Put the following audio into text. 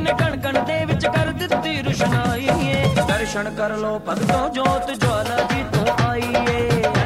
के कण कण दे विच कर दित्ती रुशनाई। दर्शन कर लो भगतों जोत ज्वाला जी तो आई है।